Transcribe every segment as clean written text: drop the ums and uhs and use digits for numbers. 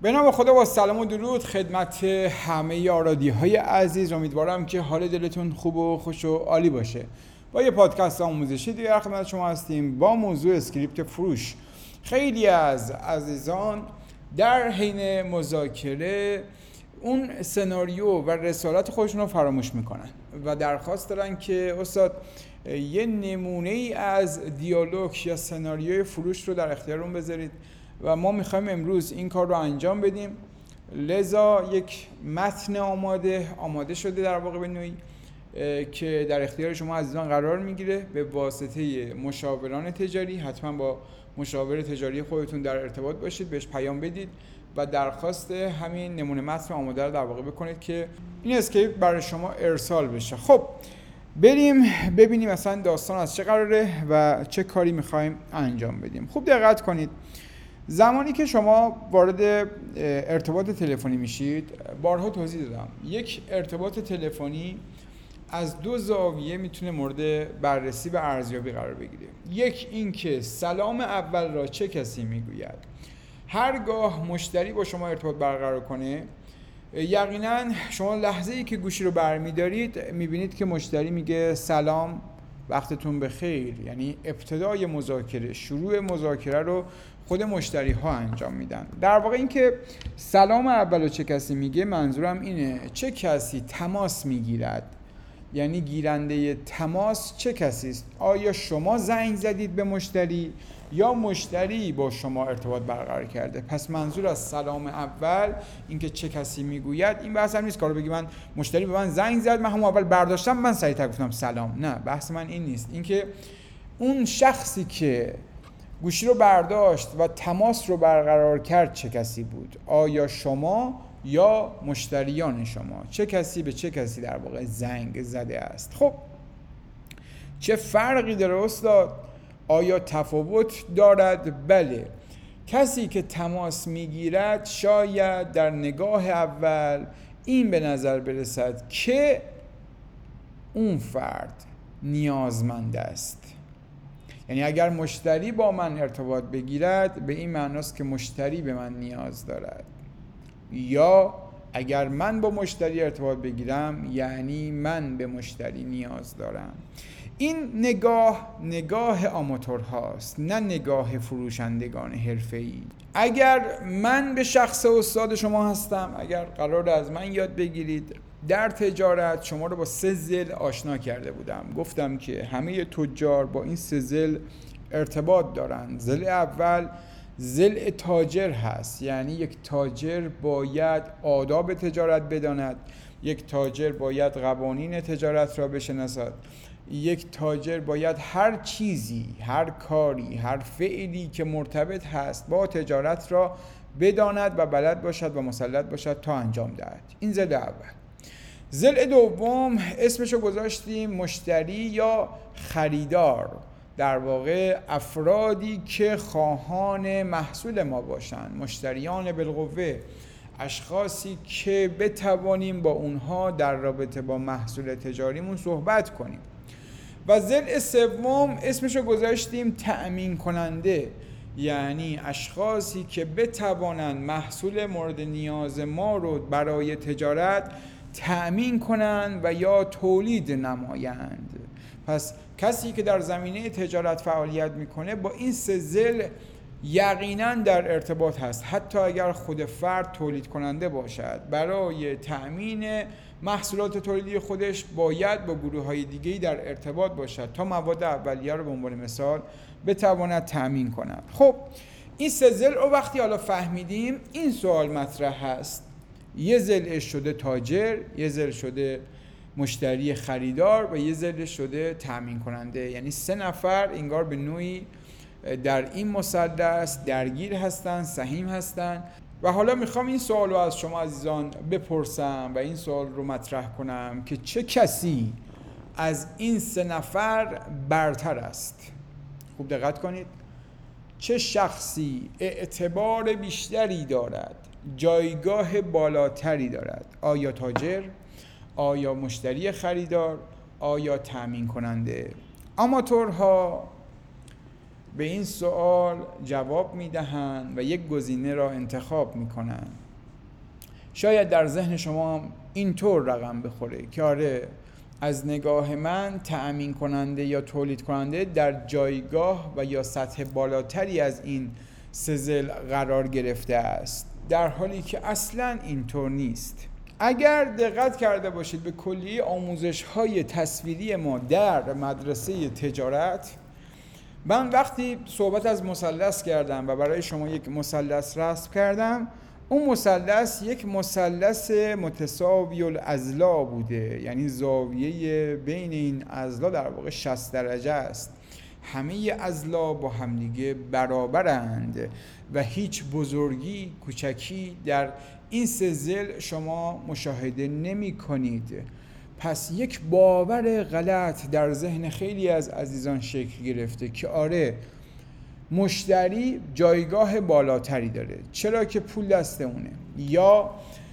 به نام خدا با سلام و درود خدمت همه آرادی‌های عزیز. امیدوارم که حال دلتون خوب و خوش و عالی باشه. با یه پادکست آموزشی دیگه در خدمت شما هستیم با موضوع اسکریپت فروش. خیلی از عزیزان در حین مذاکره اون سناریو و رسالت خودشون رو فراموش میکنن و درخواست دارن که استاد یه نمونه ای از دیالوگ یا سناریوی فروش رو در اختیارمون بذارید و ما میخوایم امروز این کار رو انجام بدیم. لذا یک متن آماده شده در واقع به نوعی که در اختیار شما عزیزان قرار میگیره به واسطه مشاوران تجاری. حتما با مشاور تجاری خودتون در ارتباط باشید، بهش پیام بدید و درخواست همین نمونه متن آماده رو در واقع بکنید که این اسکریپت برای شما ارسال بشه. خب بریم ببینیم مثلا داستان از چه قراره و چه کاری میخوایم انجام بدیم. خوب دقت کنید. زمانی که شما وارد ارتباط تلفنی میشید، بارها توضیح دادم، یک ارتباط تلفنی از دو زاویه میتونه مورد بررسی و ارزیابی قرار بگیره. یک این که سلام اول را چه کسی میگوید. هرگاه مشتری با شما ارتباط برقرار کنه، یقینا شما لحظه‌ای که گوشی رو برمی‌دارید میبینید که مشتری میگه سلام، وقتتون بخیر. یعنی ابتدای مذاکره، شروع مذاکره رو خود مشتری ها انجام میدن. در واقع این که سلام اولو چه کسی میگه، منظورم اینه چه کسی تماس میگیرد، یعنی گیرنده تماس چه کسی است. آیا شما زنگ زدید به مشتری یا مشتری با شما ارتباط برقرار کرده؟ پس منظور از سلام اول این که چه کسی میگوید، این بحث هم نیست کارو بگی من مشتری به من زنگ زد، من همون اول برداشتم، من سریعتر گفتم سلام. نه، بحث من این نیست. این که اون شخصی که گوشی رو برداشت و تماس رو برقرار کرد چه کسی بود. آیا شما یا مشتریان شما؟ چه کسی به چه کسی در واقع زنگ زده است؟ خب چه فرقی داره استاد؟ آیا تفاوت دارد؟ بله. کسی که تماس میگیرد شاید در نگاه اول این به نظر برسد که اون فرد نیازمند است. یعنی اگر مشتری با من ارتباط بگیرد به این معناست که مشتری به من نیاز دارد، یا اگر من با مشتری ارتباط بگیرم یعنی من به مشتری نیاز دارم. این نگاه آماتورهاست، نه نگاه فروشندگان حرفه‌ای. اگر من به شخص استاد شما هستم، اگر قرار از من یاد بگیرید، در تجارت شما رو با 3 ضلع آشنا کرده بودم. گفتم که همه تجار با این 3 ضلع ارتباط دارن. ضلع اول ضلع تاجر هست، یعنی یک تاجر باید آداب تجارت بداند، یک تاجر باید قوانین تجارت را بشناسد، یک تاجر باید هر چیزی، هر کاری، هر فعلی که مرتبط هست با تجارت را بداند و بلد باشد و مسلط باشد تا انجام دهد. این ضلع اول. ضلع دوم اسمشو گذاشتیم مشتری یا خریدار. در واقع افرادی که خواهان محصول ما باشن، مشتریان بالقوه، اشخاصی که بتوانیم با اونها در رابطه با محصول تجاریمون صحبت کنیم. و ضلع سوم اسمشو گذاشتیم تأمین کننده، یعنی اشخاصی که بتوانند محصول مورد نیاز ما رو برای تجارت تأمین کنند و یا تولید نمایند. پس کسی که در زمینه تجارت فعالیت میکنه با این 3 ضلع یقینا در ارتباط هست، حتی اگر خود فرد تولید کننده باشد. برای تأمین محصولات تولیدی خودش باید با گروه‌های دیگه‌ای در ارتباط باشد تا مواد اولیه رو به عنوان مثال بتواند تأمین کند. خب این 3 ضلع رو وقتی حالا فهمیدیم، این سوال مطرح هست: یه ضلع شده تاجر، یه ضلع شده مشتری خریدار و یه ضلع شده تأمین کننده. یعنی 3 نفر انگار به نوعی در این مثلث درگیر هستن، سهیم هستن. و حالا میخوام این سوال رو از شما عزیزان بپرسم و این سوال رو مطرح کنم که چه کسی از این 3 نفر برتر است؟ خوب دقت کنید. چه شخصی اعتبار بیشتری دارد، جایگاه بالاتری دارد؟ آیا تاجر؟ آیا مشتری خریدار؟ آیا تأمین کننده؟ آماتورها به این سوال جواب میدهند و یک گزینه را انتخاب میکنند. شاید در ذهن شما اینطور رقم بخوره که آره، از نگاه من تأمین کننده یا تولید کننده در جایگاه و یا سطح بالاتری از این سزل قرار گرفته است، در حالی که اصلاً اینطور نیست. اگر دقت کرده باشید به کلیه آموزش‌های تصویری ما در مدرسه تجارت، من وقتی صحبت از مثلث کردم و برای شما یک مثلث رسم کردم، اون مثلث یک مثلث متساوی الاضلاع بوده، یعنی زاویه بین این اضلاع در واقع 60 درجه است. همه اضلاع با همدیگه برابرند و هیچ بزرگی کوچکی در این سزل شما مشاهده نمی کنید. پس یک باور غلط در ذهن خیلی از عزیزان شکل گرفته که آره، مشتری جایگاه بالاتری داره چرا که پول دست اونه، یا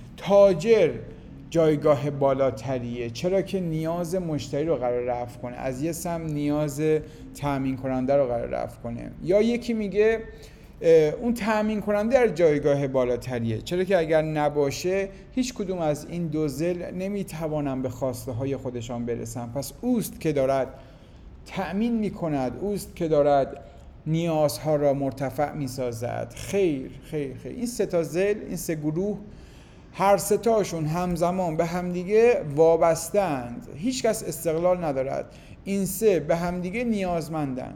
تاجر جایگاه بالاتریه چرا که نیاز مشتری رو قرار رفع کنه، از یه سم نیاز تامین کننده رو قرار رفع کنه، یا یکی میگه اون تامین کننده در جایگاه بالاتریه چرا که اگر نباشه هیچ کدوم از این دو ضلع نمیتوانن به خواسته های خودشان برسن. پس اوست که دارد تأمین میکند، اوست که دارد نیازها را مرتفع میسازد. خیر خیر خیر، این سه تا ضلع، این سه گروه، هر سه تاشون همزمان به همدیگه وابستند، هیچ کس استقلال ندارد. این سه به همدیگه نیازمندن.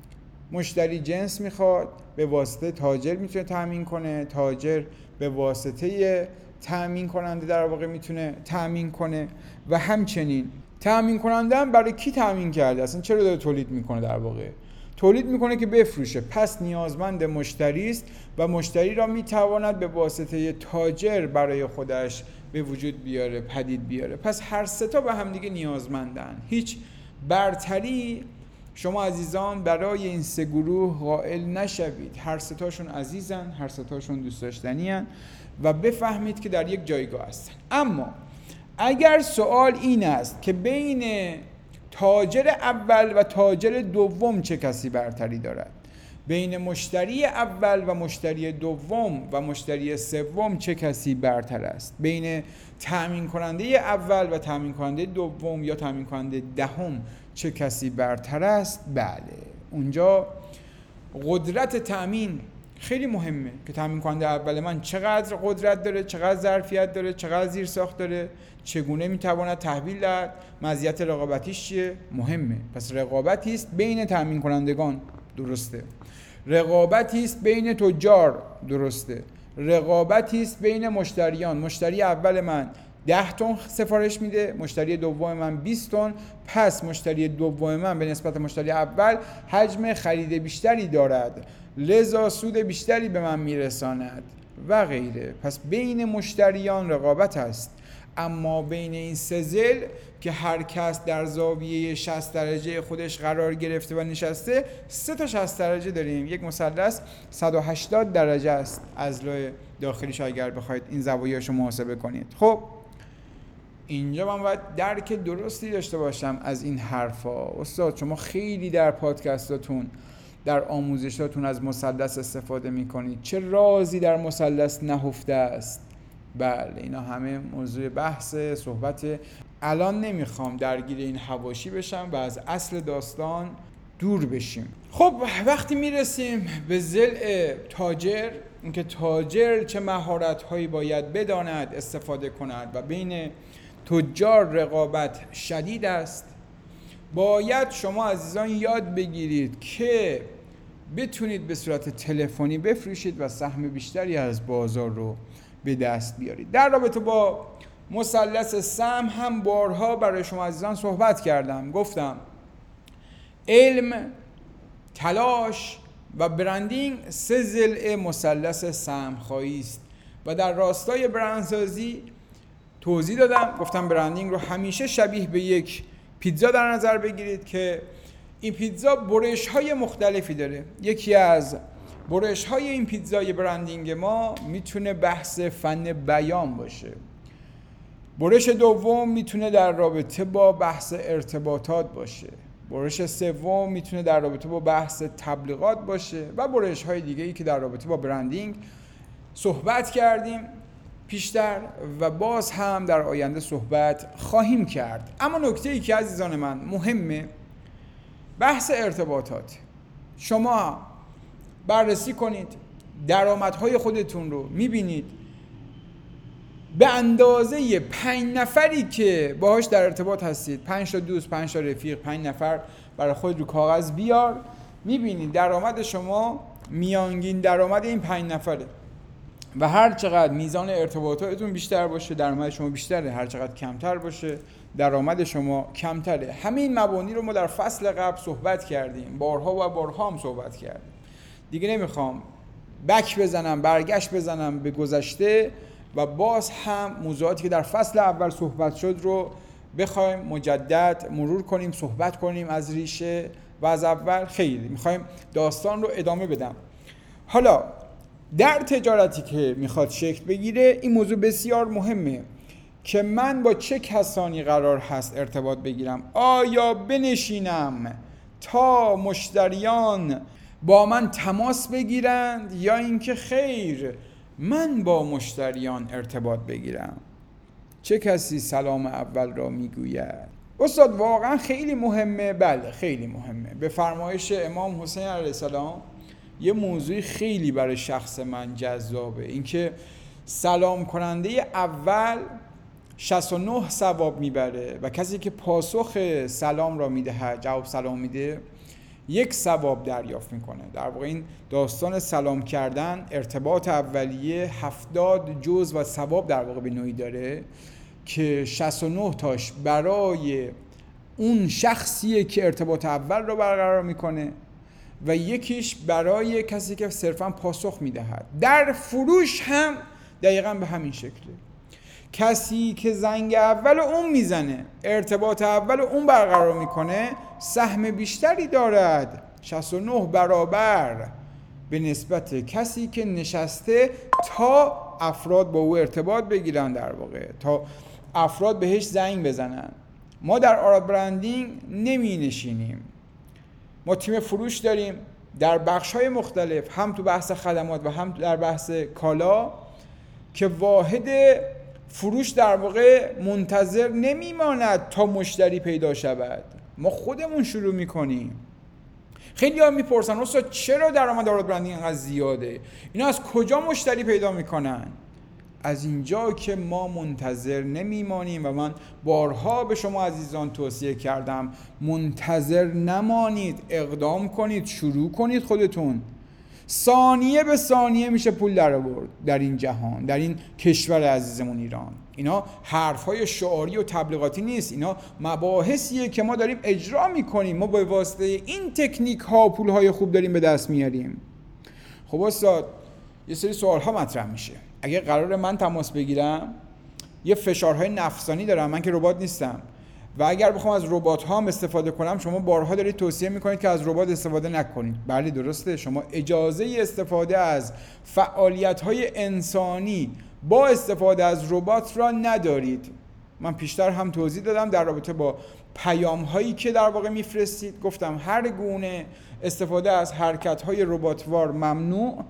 مشتری جنس میخواد، به واسطه تاجر میتونه تامین کنه، تاجر به واسطه تامین کننده در واقع میتونه تامین کنه، و همچنین تامین کننده هم برای کی تامین کرده؟ اصلا چرا داره تولید میکنه؟ در واقع تولید میکنه که بفروشه، پس نیازمند مشتری است و مشتری را میتواند به واسطه تاجر برای خودش به وجود بیاره، پدید بیاره. پس هر سه تا به هم دیگه نیازمندن. هیچ برتری شما عزیزان برای این سه گروه قائل نشوید. هر سه تاشون عزیزن، هر سه تاشون دوست داشتنی ان و بفهمید که در یک جایگاه هستن. اما اگر سوال این است که بین تاجر اول و تاجر دوم چه کسی برتری دارد، بین مشتری اول و مشتری دوم و مشتری سوم چه کسی برتر است، بین تامین کننده اول و تامین کننده دوم یا تامین کننده دهم چه کسی برتر است، بله، اونجا قدرت تامین خیلی مهمه که تامین کننده اول من چقدر قدرت داره، چقدر ظرفیت داره، چقدر زیرساخت داره، چگونه میتواند تحویل داد، مزیت رقابتیش چیه، مهمه. پس رقابتی است بین تامین کنندگان، درسته، رقابتی است بین تجار، درسته، رقابتی است بین مشتریان. مشتری اول من 10 تن سفارش میده، مشتری دوم من 20 تن، پس مشتری دوم من به نسبت مشتری اول حجم خرید بیشتری دارد، لذا سود بیشتری به من میرساند و غیره. پس بین مشتریان رقابت است. اما بین این سه ضلع که هر کس در زاویه 60 درجه خودش قرار گرفته و نشسته، سه تا 60 درجه داریم. یک مثلث 180 درجه است اضلاع داخلیش اگر بخواید این زوایاش رو محاسبه کنید. خب اینجا من باید درک درستی داشته باشم از این حرفا. استاد شما خیلی در پادکستاتون، در آموزشاتون از مثلث استفاده میکنید، چه رازی در مثلث نهفته است؟ بله، اینا همه موضوع بحث صحبت. الان نمیخوام درگیر این حواشی بشم و از اصل داستان دور بشیم. خب وقتی میرسیم به ضلع تاجر، اینکه تاجر چه مهارت‌هایی باید بداند، استفاده کند و بین تجار رقابت شدید است، باید شما عزیزان یاد بگیرید که بتونید به صورت تلفنی بفروشید و سهم بیشتری از بازار رو به دست بیارید. در رابطه با مثلث سهم هم بارها برای شما عزیزان صحبت کردم. گفتم علم، تلاش و برندینگ سه ضلع مثلث سهم‌خوایی است و در راستای برندسازی توضیح دادم. گفتم برندینگ رو همیشه شبیه به یک پیتزا در نظر بگیرید که این پیتزا برش‌های مختلفی داره. یکی از برش‌های این پیتزای برندینگ ما میتونه بحث فن بیان باشه. برش دوم میتونه در رابطه با بحث ارتباطات باشه. برش سوم میتونه در رابطه با بحث تبلیغات باشه و برش های دیگه ای که در رابطه با برندینگ صحبت کردیم پیشتر و باز هم در آینده صحبت خواهیم کرد. اما نکته ای که عزیزان من مهمه، بحث ارتباطات. شما بررسی کنید درآمدهای خودتون رو، میبینید به اندازه 5 نفری که باهاش در ارتباط هستید، 5 تا دوست، 5 تا رفیق، 5 نفر برای خود رو کاغذ بیار، میبینید درآمد شما میانگین درآمد این 5 نفره و هر چقدر میزان ارتباطاتتون بیشتر باشه درآمد شما بیشتره، هر چقدر کمتر باشه درآمد شما کمتره. همه این مبانی رو ما در فصل قبل صحبت کردیم، بارها و بارها هم صحبت کردیم. دیگه نمیخوام بک بزنم، برگشت بزنم به گذشته و باز هم موضوعاتی که در فصل اول صحبت شد رو بخوایم مجدد مرور کنیم، صحبت کنیم از ریشه و از اول. خیلی میخوایم داستان رو ادامه بدم. حالا در تجارتی که میخواد شکل بگیره این موضوع بسیار مهمه که من با چه کسانی قرار هست ارتباط بگیرم. آیا بنشینم تا مشتریان با من تماس بگیرند یا اینکه خیر من با مشتریان ارتباط بگیرم؟ چه کسی سلام اول را میگوید؟ استاد واقعا خیلی مهمه. بله خیلی مهمه. به فرمایش امام حسین علیه السلام یه موضوعی خیلی برای شخص من جذابه، اینکه سلام کننده اول 69 ثواب میبره و کسی که پاسخ سلام را میده، جواب سلام میده، 1 ثواب دریافت میکنه. در واقع این داستان سلام کردن ارتباط اولیه 70 جزء و ثواب در واقع به نوعی داره که 69 تاش برای اون شخصیه که ارتباط اول رو برقرار میکنه و یکیش برای کسی که صرفا پاسخ میدهد. در فروش هم دقیقاً به همین شکله. کسی که زنگ اول اون میزنه، ارتباط اول اون برقرار میکنه، سهم بیشتری دارد، 69 برابر به نسبت کسی که نشسته تا افراد با او ارتباط بگیرن، در واقع تا افراد بهش زنگ بزنن. ما در آراد برندینگ نمی نشینیم. ما تیم فروش داریم در بخش‌های مختلف، هم تو بحث خدمات و هم در بحث کالا، که واحد فروش در واقع منتظر نمیماند تا مشتری پیدا شود. ما خودمون شروع میکنیم. خیلی ها میپرسن استاد چرا درآمد آراد برندینگ انقدر زیاده؟ اینا از کجا مشتری پیدا میکنن؟ از اینجا که ما منتظر نمیمانیم و من بارها به شما عزیزان توصیه کردم منتظر نمانید، اقدام کنید، شروع کنید خودتون. ثانیه به ثانیه میشه پول در آورد در این جهان، در این کشور عزیزمون ایران. اینا حرفهای شعاری و تبلیغاتی نیست، اینا مباحثیه که ما داریم اجرا میکنیم. ما به واسطه این تکنیک ها پولهای خوب داریم به دست میاریم. خب استاد یه سری سوال ها مطرح میشه. اگه قرار من تماس بگیرم یه فشارهای نفسانی دارم، من که ربات نیستم، و اگر بخوام از ربات ها هم استفاده کنم، شما بارها دارید توصیه میکنید که از ربات استفاده نکنید. بله درسته، شما اجازه استفاده از فعالیت های انسانی با استفاده از ربات را ندارید. من پیشتر هم توضیح دادم در رابطه با پیام هایی که در واقع میفرستید. گفتم هر گونه استفاده از حرکت های رباتوار ممنوع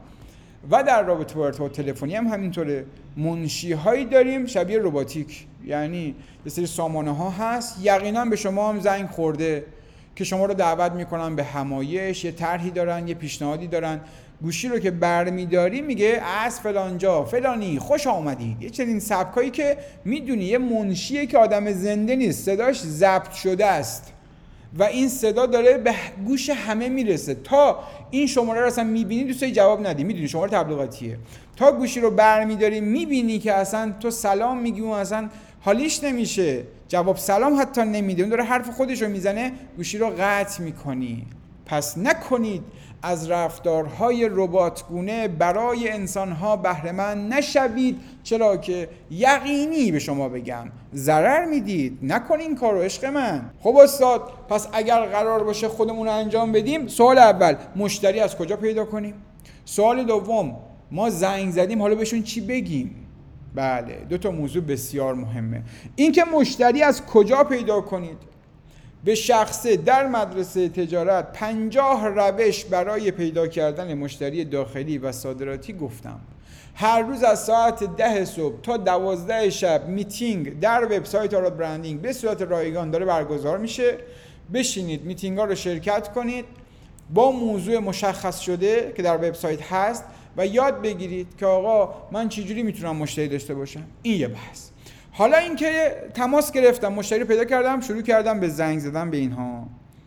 و در رابطه با ارتباط تلفنی هم همینطوره. منشی هایی داریم شبیه رباتیک، یعنی یه سری سامانه ها هست یقینا به شما هم زنگ خورده که شما رو دعوت میکنن به همایش، یه طرحی دارن، یه پیشنهادی دارن، گوشی رو که برمیداری میگه از فلانجا فلانی خوش آمدید. یه چنین سبکایی که میدونی یه منشیه که آدم زنده نیست، صداش ضبط شده است و این صدا داره به گوش همه میرسه. تا این شماره رو اصلا میبینی دوستای جواب ندی، میدونی شماره تبلیغاتیه، تا گوشی رو برمیداری میبینی که اصلا تو سلام میگی اون اصلا حالیش نمیشه، جواب سلام حتی نمیده، اون داره حرف خودش رو میزنه، گوشی رو قطع میکنی. پس نکنید از رفتارهای رباتگونه برای انسانها بهره مند نشوید، چرا که یقینی به شما بگم ضرر میدید. نکنید این کارو عشق من. خب استاد پس اگر قرار باشه خودمون رو انجام بدیم، سوال اول مشتری از کجا پیدا کنیم؟ سوال دوم ما زنگ زدیم حالا بهشون چی بگیم؟ بله 2 تا موضوع بسیار مهمه. این که مشتری از کجا پیدا کنید، به شخصه در مدرسه تجارت 50 روش برای پیدا کردن مشتری داخلی و صادراتی گفتم. هر روز از ساعت 10 صبح تا 12 شب میتینگ در وبسایت آراد برندینگ به صورت رایگان داره برگزار میشه. بشینید میتینگ ها رو شرکت کنید با موضوع مشخص شده که در وبسایت هست و یاد بگیرید که آقا من چجوری میتونم مشتری داشته باشم. این یه بحث. حالا اینکه تماس گرفتم، مشتری پیدا کردم، شروع کردم به زنگ زدن به اینها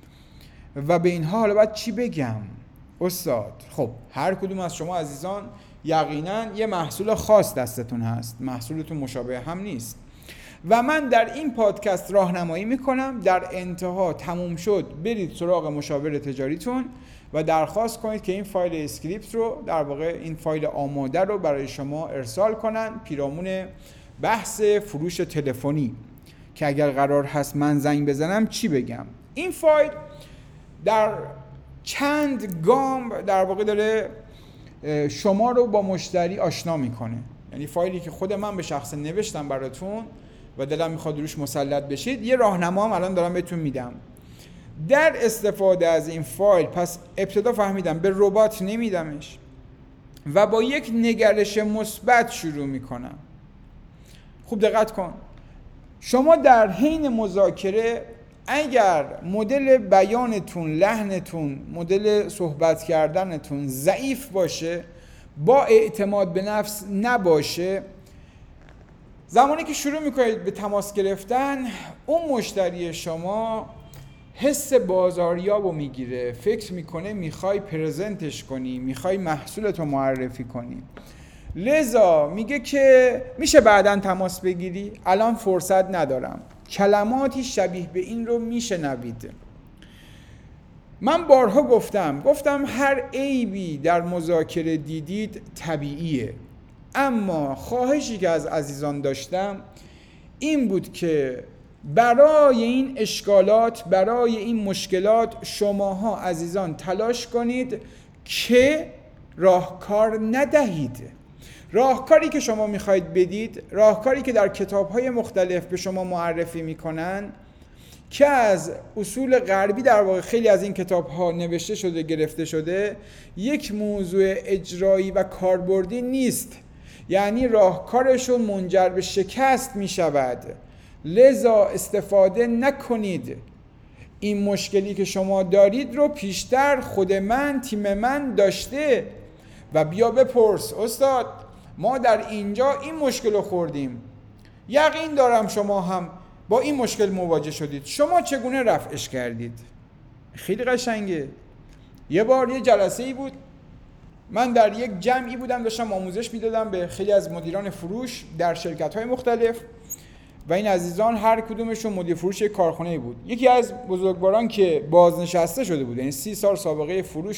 و به اینها حالا باید چی بگم استاد؟ خب هر کدوم از شما عزیزان یقینا یه محصول خاص دستتون هست، محصولتون مشابه هم نیست و من در این پادکست راهنمایی میکنم. در انتها تموم شد برید سراغ مشاور تجاریتون و درخواست کنید که این فایل اسکریپت رو، در واقع این فایل آماده رو برای شما ارسال کنن پیرامون بحث فروش تلفنی که اگر قرار هست من زنگ بزنم چی بگم. این فایل در چند گام در واقع داره شما رو با مشتری آشنا میکنه. یعنی فایلی که خود من به شخص نوشتم براتون و دلم میخواد روش مسلط بشید، یه راهنما هم الان دارم بهتون میدم. در استفاده از این فایل پس ابتدا فهمیدم به ربات نمیدمش و با یک نگرش مثبت شروع میکنم. خوب دقت کن، شما در حین مذاکره اگر مدل بیانتون، لحنتون، مدل صحبت کردنتون ضعیف باشه، با اعتماد به نفس نباشه، زمانی که شروع میکنید به تماس گرفتن، اون مشتری شما حس بازاریابو میگیره، فکر میکنه میخوای پرزنتش کنی، میخوای محصولتو معرفی کنی، لذا میگه که میشه بعداً تماس بگیری، الان فرصت ندارم. کلماتی شبیه به این رو میشنوید. من بارها گفتم هر عیبی در مذاکره دیدید طبیعیه، اما خواهشی که از عزیزان داشتم این بود که برای این اشکالات، برای این مشکلات شماها عزیزان تلاش کنید که راهکار ندهید. راهکاری که شما میخواید بدید، راهکاری که در کتاب‌های مختلف به شما معرفی میکنن که از اصول غربی در واقع خیلی از این کتاب‌ها نوشته شده، گرفته شده، یک موضوع اجرایی و کاربردی نیست. یعنی راهکارشون منجر به شکست میشود. لذا استفاده نکنید. این مشکلی که شما دارید رو پیشتر خود من، تیم من داشته و بیا بپرس استاد ما در اینجا این مشکل رو خوردیم، یقین دارم شما هم با این مشکل مواجه شدید، شما چگونه رفعش کردید؟ خیلی قشنگه. یه بار یه جلسه ای بود، من در یک جمعی بودم، داشتم آموزش میدادم به خیلی از مدیران فروش در شرکت‌های مختلف و این عزیزان هر کدومشون مدیر فروش یک کارخانه‌ای بود. یکی از بزرگواران که بازنشسته شده بود، یعنی 30 سال سابقه فروش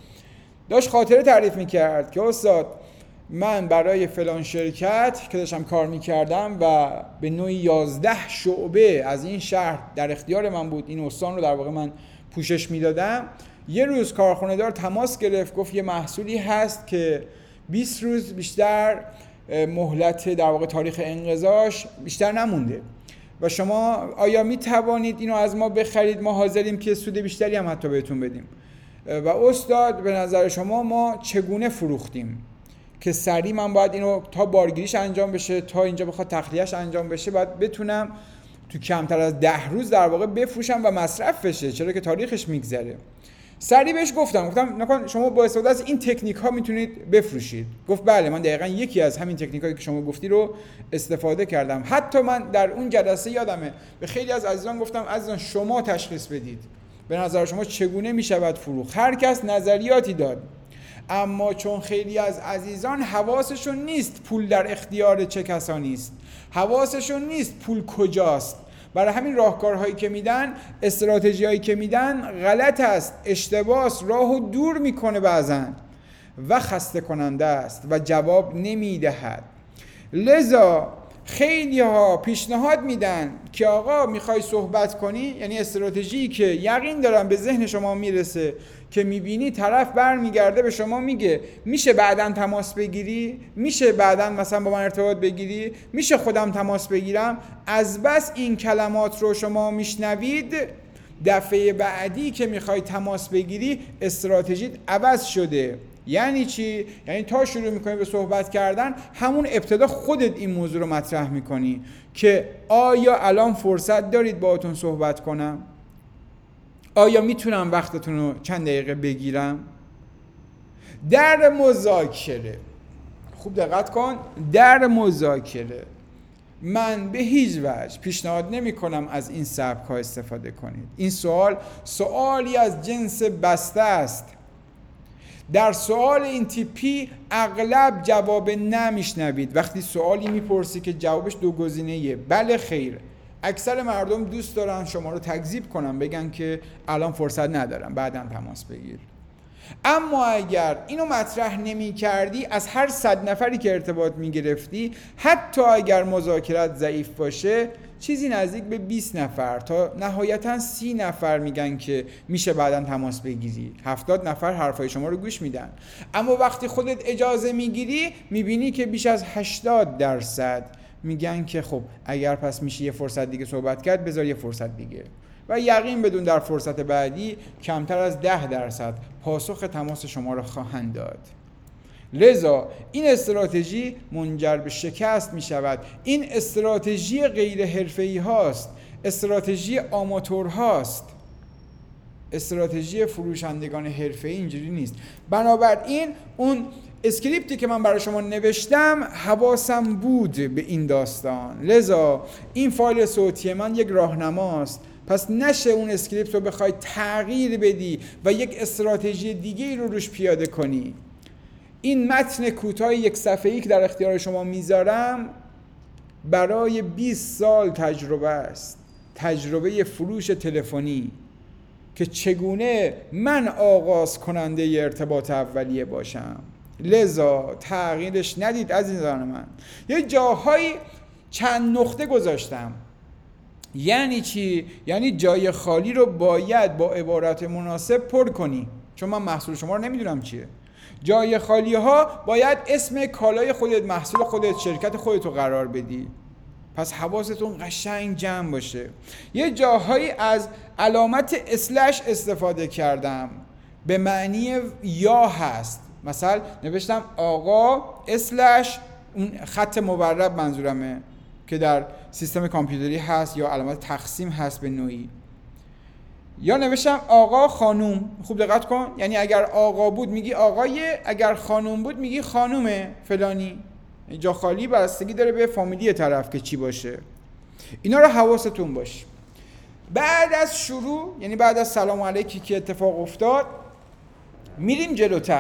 داشت خاطره تعریف میکرد که استاد من برای فلان شرکت که داشتم کار میکردم و به نوعی 11 شعبه از این شهر در اختیار من بود، این استان رو در واقع من پوشش میدادم، یه روز کارخانه دار تماس گرفت، گفت یه محصولی هست که 20 روز بیشتر مهلت در واقع تاریخ انقضاش بیشتر نمونده و شما آیا می توانید اینو از ما بخرید؟ ما حاضریم که سود بیشتری هم حتی بهتون بدیم. و استاد به نظر شما ما چگونه فروختیم که سریع من باید اینو تا بارگیریش انجام بشه، تا اینجا بخواد تخلیه‌اش انجام بشه، باید بتونم تو کمتر از 10 روز در واقع بفروشم و مصرف بشه، چرا که تاریخش میگذره. سریع بهش گفتم نکن شما با استفاده از این تکنیک ها میتونید بفروشید. گفت بله من دقیقاً یکی از همین تکنیک هایی که شما گفتی رو استفاده کردم. حتی من در اون جلسه یادمه به خیلی از عزیزان گفتم عزیزان شما تشخیص بدید به نظر شما چگونه میشود فروخت. هر کس نظریاتی داد، اما چون خیلی از عزیزان حواسشون نیست پول در اختیار چه کسانی است، حواسشون نیست پول کجاست، برای همین راهکارهایی که میدن، استراتژیایی که میدن غلط است، اشتباس، راهو دور میکنه بعضن و خسته کننده است و جواب نمیدهد. لذا خیلی ها پیشنهاد میدن که آقا میخوای صحبت کنی، یعنی استراتژی که یقین دارم به ذهن شما میرسه که میبینی طرف برمیگرده به شما میگه میشه بعداً تماس بگیری، میشه بعداً مثلا با من ارتباط بگیری، میشه خودم تماس بگیرم. از بس این کلمات رو شما میشنوید دفعه بعدی که میخوای تماس بگیری استراتژیت عوض شده. یعنی چی؟ یعنی تا شروع میکنی به صحبت کردن همون ابتدا خودت این موضوع رو مطرح میکنی که آیا الان فرصت دارید باهاتون صحبت کنم؟ آیا میتونم وقتتون رو چند دقیقه بگیرم؟ در مذاکره خوب دقت کن، در مذاکره من به هیچ وجه پیشنهاد نمی کنم از این سبک ها استفاده کنید. این سوالی از جنس بسته است. در سوال این تیپی اغلب جواب نه میشنوید. وقتی سوالی میپرسی که جوابش دو گزینه‌ایه، بله خیر، اکثر مردم دوست دارن شما رو تکذیب کنن، بگن که الان فرصت ندارم، بعداً تماس بگیر. اما اگر اینو مطرح نمی کردی، از هر 100 نفری که ارتباط می گرفتی، حتی اگر مذاکرات ضعیف باشه، چیزی نزدیک به 20 نفر تا نهایتاً 30 نفر میگن که میشه بعداً تماس بگیری. 70 نفر حرفای شما رو گوش میدن. اما وقتی خودت اجازه میگیری، میبینی که بیش از 80% میگن که خب اگر پس میشه یه فرصت دیگه صحبت کرد، بذار یه فرصت دیگه. و یقین بدون در فرصت بعدی کمتر از 10% پاسخ تماس شما را خواهند داد. لذا این استراتژی منجر به شکست می شود. این استراتژی غیر حرفه‌ای هاست، استراتژی آماتور هاست. استراتژی فروشندگان حرفه‌ای اینجوری نیست. بنابراین اون اسکریپتی که من برای شما نوشتم حواسم بود به این داستان. لذا این فایل صوتی من یک راهنماست. پس نشه اون اسکریپت رو بخوای تغییر بدی و یک استراتژی دیگه رو روش پیاده کنی. این متن کوتاه 1 صفحه‌ای که در اختیار شما میذارم برای 20 سال تجربه است. تجربه فروش تلفنی که چگونه من آغاز کننده ارتباط اولیه باشم. لذا تغییرش ندید عزیزان من. یه جاهایی چند نقطه گذاشتم. یعنی چی؟ یعنی جای خالی رو باید با عبارت مناسب پر کنی، چون من محصول شما رو نمیدونم چیه. جای خالی ها باید اسم کالای خودت، محصول خودت، شرکت خودت رو قرار بدی. پس حواستون قشنگ جمع باشه. یه جاهایی از علامت اسلش استفاده کردم، به معنی یا هست. مثلا نوشتم آقا اسلش، اون خط مورب منظورمه که در سیستم کامپیوتری هست یا علامت تقسیم هست به نوعی. یا نوشتم آقا خانوم. خوب دقت کن، یعنی اگر آقا بود میگی آقای، اگر خانوم بود میگی خانومه فلانی. جا خالی بستگی داره به فامیلی طرف که چی باشه. اینا رو حواستون باشه. بعد از شروع، یعنی بعد از سلام علیکی که اتفاق افتاد، میریم جلوتر.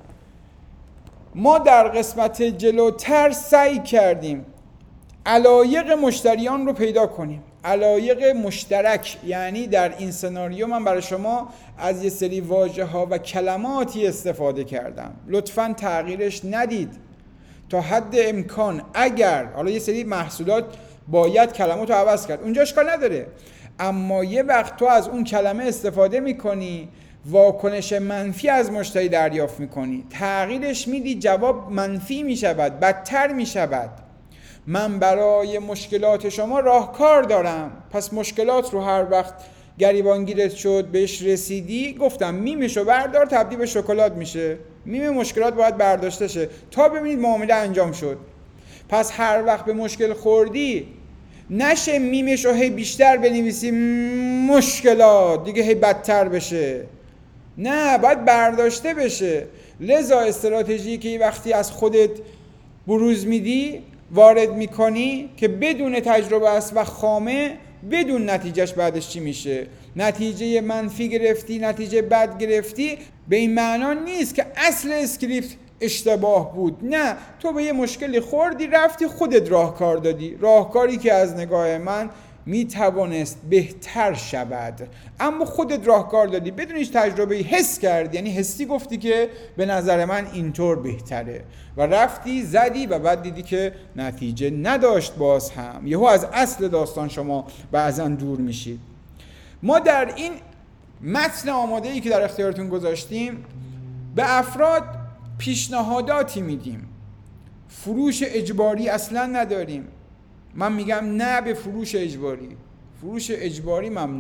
ما در قسمت جلوتر سعی کردیم علایق مشتریان رو پیدا کنیم. علایق مشترک، یعنی در این سناریو من برای شما از یه سری واژه ها و کلماتی استفاده کردم. لطفاً تغییرش ندید تا حد امکان. اگر حالا یه سری محصولات باید کلمات رو عوض کرد، اونجا اشکال نداره، اما یه وقت تو از اون کلمه استفاده میکنی، واکنش منفی از مشتری دریافت میکنی، تغییرش میدی، جواب منفی میشود، بدتر میشود. من برای مشکلات شما راهکار دارم. پس مشکلات رو هر وقت گریبانگیرت شد بهش رسیدی، گفتم میمشو بردار، تبدیل به شکلات میشه. میم مشکلات باید برداشته شه تا ببینید معامله انجام شد. پس هر وقت به مشکل خوردی نشه میمشو هی بیشتر بنویسی مشکلات دیگه هی بدتر بشه. نه، باید برداشته بشه. لذا استراتژی که یه وقتی از خودت بروز میدی، وارد میکنی که بدون تجربه است و خامه، بدون نتیجهش بعدش چی میشه. نتیجه منفی گرفتی، نتیجه بد گرفتی، به این معنا نیست که اصل اسکریپت اشتباه بود. نه، تو به یه مشکلی خوردی، رفتی خودت راهکار دادی، راهکاری که از نگاه من میتوانست بهتر شود، اما خودت راهکار دادی بدون هیچ تجربه‌ای. حس کردی، یعنی حسی گفتی که به نظر من اینطور بهتره و رفتی زدی و بعد دیدی که نتیجه نداشت. باز هم یهو از اصل داستان شما بعضا دور میشید. ما در این متن آماده‌ای که در اختیارتون گذاشتیم به افراد پیشنهاداتی میدیم. فروش اجباری اصلا نداریم. من میگم نه به فروش اجباری. فروش اجباری ممنوع.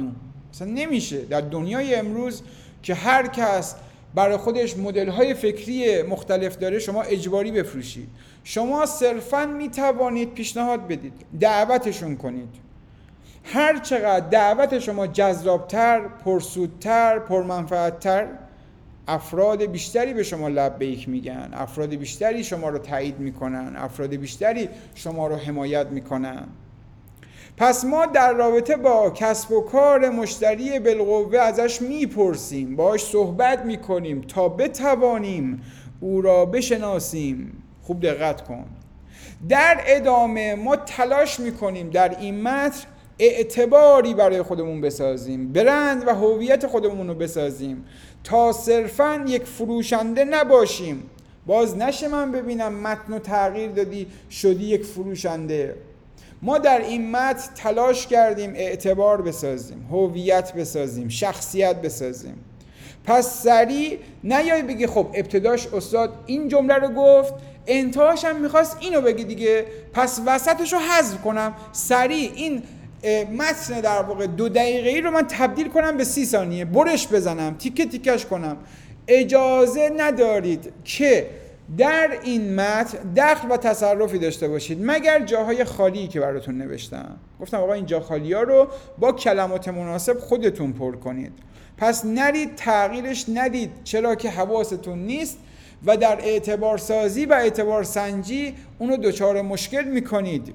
اصلا نمیشه. در دنیای امروز که هر کس برای خودش مدل‌های فکری مختلف داره، شما اجباری بفروشید. شما صرفاً میتوانید پیشنهاد بدید، دعوتشون کنید. هر چقدر دعوت شما جذابتر، پرسودتر، پرمنفعتر، افراد بیشتری به شما لبیک میگن، افراد بیشتری شما رو تایید میکنن، افراد بیشتری شما رو حمایت میکنن. پس ما در رابطه با کسب و کار مشتری بالقوه ازش میپرسیم، باهاش صحبت میکنیم تا بتوانیم او را بشناسیم. خوب دقت کن. در ادامه ما تلاش میکنیم در این متن اعتباری برای خودمون بسازیم، برند و هویت خودمون رو بسازیم تا صرفاً یک فروشنده نباشیم. باز نشه من ببینم متن رو تغییر دادی شدی یک فروشنده. ما در این متن تلاش کردیم اعتبار بسازیم، هویت بسازیم، شخصیت بسازیم. پس سریع نیای بگی خب ابتداش استاد این جمله رو گفت، انتهاش هم میخواست اینو بگی دیگه، پس وسطش رو حذف کنم. سریع این متن در واقع 2 دقیقه‌ای رو من تبدیل کنم به 30 ثانیه، برش بزنم، تیکه تیکش کنم. اجازه ندارید که در این متن دخل و تصرفی داشته باشید مگر جاهای خالی که براتون نوشتم. گفتم آقا این جا خالی ها رو با کلمات مناسب خودتون پر کنید. پس نرید تغییرش ندید، چرا که حواستون نیست و در اعتبار سازی و اعتبار سنجی اونو دچار مشکل میکنید.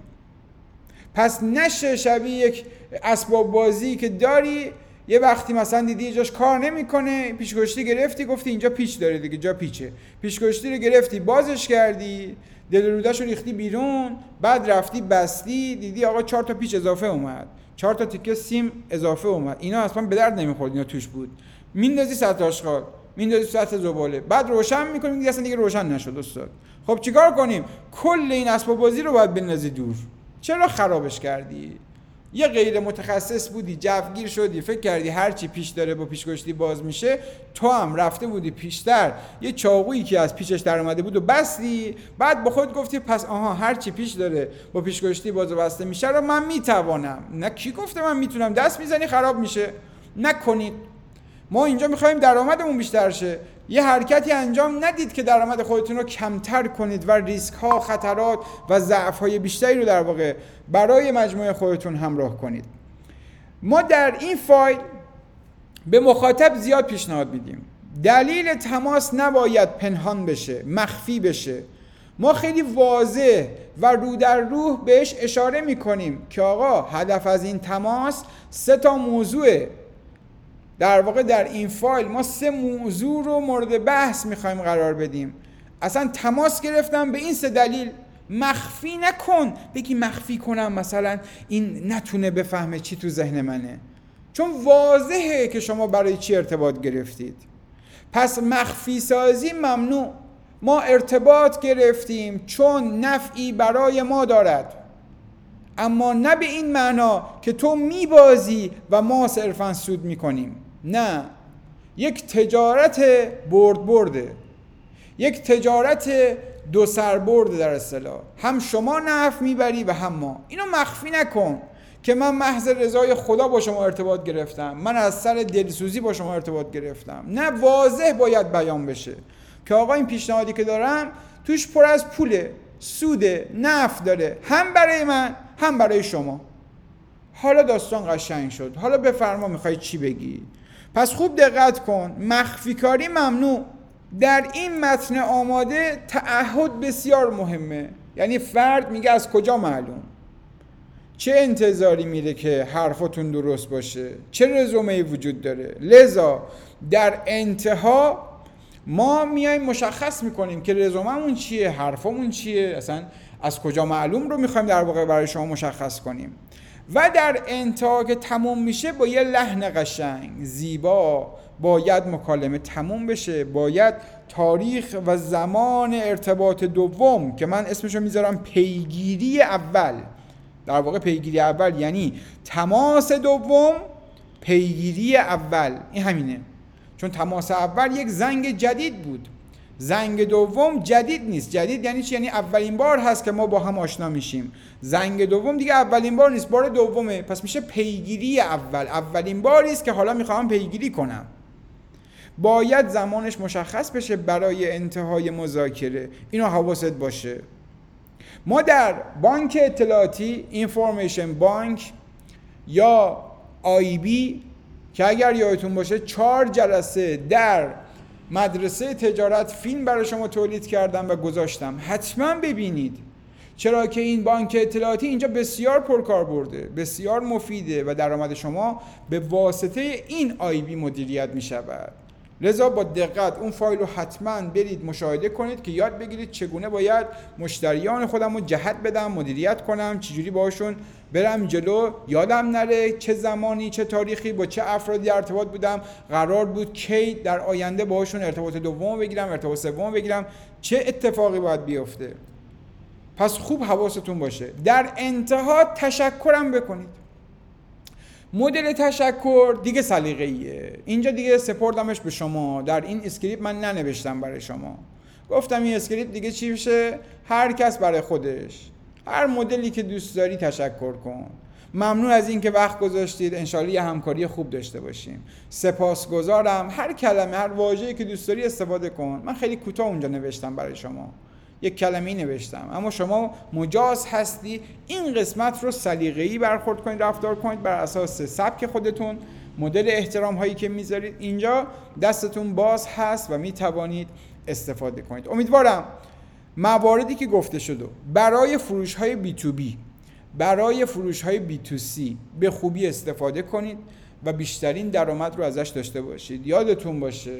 پس نشه شبیه یک اسباب بازی که داری، یه وقتی مثلا دیدی جاش کار نمیکنه، پیشگشتی گرفتی گفتی اینجا پیچ داره دیگه، جا پیچه، پیشگشتی رو گرفتی بازش کردی، دل رودش رو ریختی بیرون، بعد رفتی بستی دیدی آقا 4 تا پیچ اضافه اومد، 4 تا تیکه سیم اضافه اومد، اینا اصلا به درد نمیخورد، اینا توش بود، میندازی سطح آشغال، میندازی سطح زباله، بعد روشن میکنی میگی اصلا دیگه روشن نشد استاد. خب چیکار کنیم؟ کل این اسباب بازی رو باید بندازی دور. چرا خرابش کردی؟ یه غیر متخصص بودی، جوگیر شدی، فکر کردی هر چی پیچ داره با پیچگشتی باز میشه، تو هم رفته بودی پیشتر یه چاقویی که از پیچش در اومده بود و بستی، بعد با خود گفتی پس آها هر چی پیچ داره با پیچگشتی باز و بسته میشه رو من میتوانم. نه کی گفته من میتونم؟ دست میزنی خراب میشه. نکنید. ما اینجا میخوایم درآمدمون بیشتر شه. یه حرکتی انجام ندید که درآمد خودتون رو کمتر کنید و ریسک ها، خطرات و ضعف های بیشتری رو در واقع برای مجموعه خودتون همراه کنید. ما در این فایل به مخاطب زیاد پیشنهاد میدیم. دلیل تماس نباید پنهان بشه، مخفی بشه. ما خیلی واضح و رو در روح بهش اشاره میکنیم که آقا هدف از این تماس 3 تا موضوعه. در واقع در این فایل ما 3 موضوع رو مورد بحث میخوایم قرار بدیم. اصلا تماس گرفتم به این 3 دلیل. مخفی نکن، بگی مخفی کنم مثلا این نتونه بفهمه چی تو ذهن منه، چون واضحه که شما برای چی ارتباط گرفتید. پس مخفی سازی ممنوع. ما ارتباط گرفتیم چون نفعی برای ما دارد، اما نه به این معنا که تو میبازی و ما صرفاً سود میکنیم. نه، یک تجارت برده، یک تجارت 2 سربرد در اصطلاح. هم شما نفع میبری و هم ما. اینو مخفی نکن که من محض رضای خدا با شما ارتباط گرفتم، من از سر دلسوزی با شما ارتباط گرفتم. نه، واضح باید بیان بشه که آقا این پیشنهادی که دارم توش پر از پوله، سوده، نفع داره، هم برای من هم برای شما. حالا داستان قشنگ شد. حالا بفرما میخوای چی بگی؟ پس خوب دقت کن. مخفی کاری ممنوع. در این متن آماده تعهد بسیار مهمه. یعنی فرد میگه از کجا معلوم؟ چه انتظاری میره که حرفاتون درست باشه؟ چه رزومه‌ای وجود داره؟ لذا در انتها ما میایم مشخص میکنیم که رزوممون چیه، حرفمون چیه، اصلا از کجا معلوم رو میخوایم در واقع برای شما مشخص کنیم. و در انتها که تموم میشه با یه لحن قشنگ زیبا باید مکالمه تموم بشه. باید تاریخ و زمان ارتباط دوم که من اسمشو میذارم پیگیری اول، در واقع پیگیری اول یعنی تماس دوم، پیگیری اول، این همینه. چون تماس اول یک زنگ جدید بود. زنگ دوم جدید نیست. جدید یعنی چی؟ یعنی اولین بار هست که ما با هم آشنا میشیم. زنگ دوم دیگه اولین بار نیست، بار دومه. پس میشه پیگیری اولین باری است که حالا میخوام پیگیری کنم. باید زمانش مشخص بشه برای انتهای مذاکره. اینو حواست باشه. ما در بانک اطلاعاتی، اینفورمیشن بانک یا آیبی که اگر یادتون باشه 4 جلسه در مدرسه تجارت فیلم برای شما تولید کردم و گذاشتم، حتما ببینید. چرا که این بانک اطلاعاتی اینجا بسیار پرکار برده، بسیار مفیده و درآمد شما به واسطه این آیبی مدیریت می شود. لذا با دقت اون فایل رو حتما برید مشاهده کنید که یاد بگیرید چگونه باید مشتریان خودم رو جهت بدم، مدیریت کنم، چجوری باشون برم جلو، یادم نره چه زمانی چه تاریخی با چه افرادی ارتباط بودم، قرار بود کی در آینده باشون ارتباط دوم بگیرم، ارتباط سوم بگیرم، چه اتفاقی باید بیفته. پس خوب حواستون باشه. در انتها تشکرم بکنید. مدل تشکر دیگه سلیقه‌ایه. اینجا دیگه سپردمش به شما. در این اسکریپت من ننوشتم برای شما. گفتم این اسکریپت دیگه چی بشه؟ هر کس برای خودش. هر مدلی که دوست داری تشکر کن. ممنون از این که وقت گذاشتید. انشالله یه همکاری خوب داشته باشیم. سپاسگزارم. هر کلمه، هر واژه‌ای که دوست داری استفاده کن. من خیلی کوتاه اونجا نوشتم برای شما. یک کلمه‌ای نوشتم، اما شما مجاز هستی این قسمت رو سلیقه‌ای برخورد کنید، رفتار کنید بر اساس سبک خودتون، مدل احترام هایی که میذارید. اینجا دستتون باز هست و میتوانید استفاده کنید. امیدوارم مواردی که گفته شده برای فروش های بی تو بی، برای فروش های بی تو سی به خوبی استفاده کنید و بیشترین درآمد رو ازش داشته باشید. یادتون باشه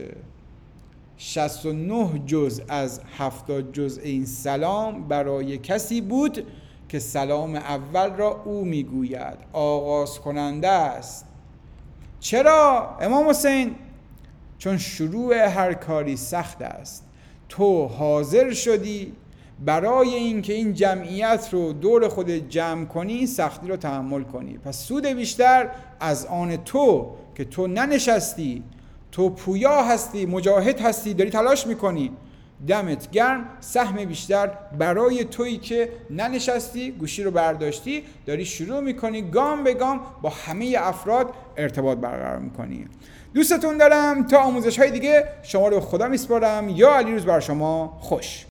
69 جزء از 70 جزء این سلام برای کسی بود که سلام اول را او میگوید. آغاز کننده است. چرا امام حسین؟ چون شروع هر کاری سخت است. تو حاضر شدی برای اینکه این جمعیت رو دور خود جمع کنی، سختی رو تحمل کنی. پس سود بیشتر از آن تو که تو ننشستی، تو پویا هستی، مجاهد هستی، داری تلاش میکنی. دمت گرم. سهم بیشتر برای تویی که ننشستی، گوشی رو برداشتی، داری شروع میکنی گام به گام با همه افراد ارتباط برقرار میکنی. دوستتون دارم. تا آموزش های دیگه شما رو خدا میسپارم. یا علیروز بر شما خوش.